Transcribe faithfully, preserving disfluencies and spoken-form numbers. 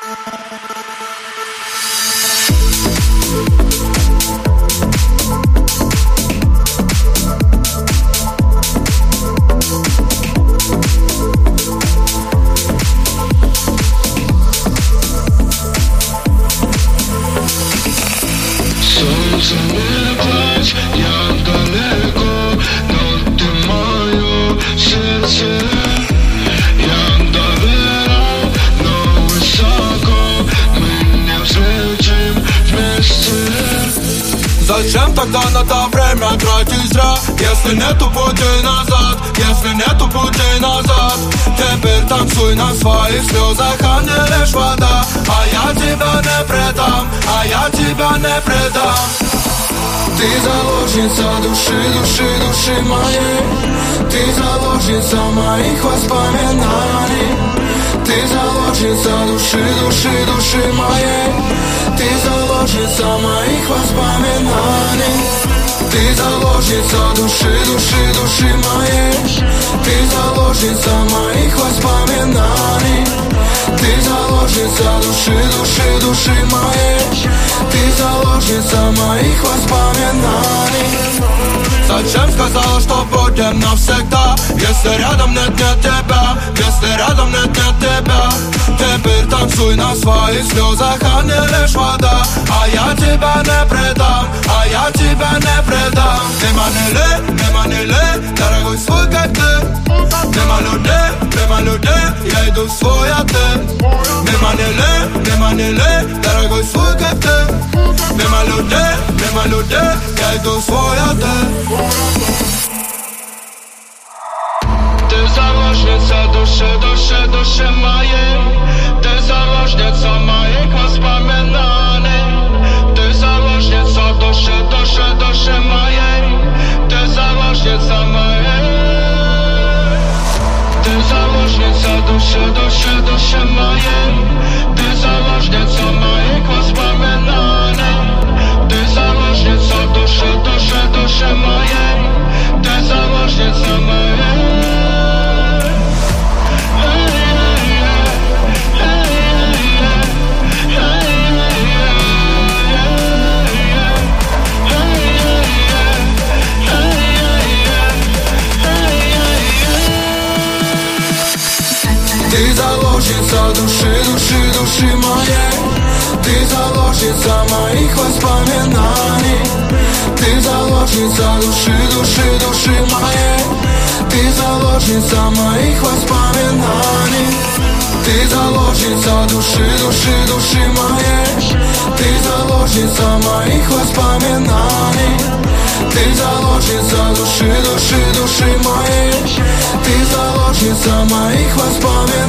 Зачем тогда надо время тратить зря, если нету путей назад, если нету путей назад? Теперь танцуй на своих слезах, а не лишь вода. А я тебя не предам, а я тебя не предам. Ты заложница души, души, души моей. Ты заложница моих воспоминаний. Ты заложница души, души, души моей. Ты заложница моих воспоминаний. Ты заложница души, души, души моей. Ты заложница моих воспоминаний. Ты заложница души, души, души моей. Ты заложница моих воспоминаний. Зачем сказала, что будем навсегда, если рядом нет, нет тебя, если рядом нет, нет тебя? Теперь танцуй на своих слезах, а не лишь вода. А я тебя не предам, а я тебя не предам. Нема неле, нема неле, дорогой свой как ты. Нема людей, нема людей, я иду в свой отель. Нема неле, нема неле, дорогой свой как ты. Нема людей, нема людей, я иду в свой отель. Ты заложница души, души, души моей. Ты заложница моих воспоминаний. Ты заложница души, души, души моей. Ты заложница моей. Ты заложница души, души, души моей. Ты заложница моих воспоминаний. Ты заложница души, души, души моей. Ты заложница моей. Ты заложница души, души, души моей. Ты заложница моих воспоминаний. Ты заложница души, души, души моей. Ты заложница моих воспоминаний. Ты заложница души, души, души моей. Ты заложница моих воспоминаний. Ты заложница души, души, души моей. Ты заложница моих воспоминаний.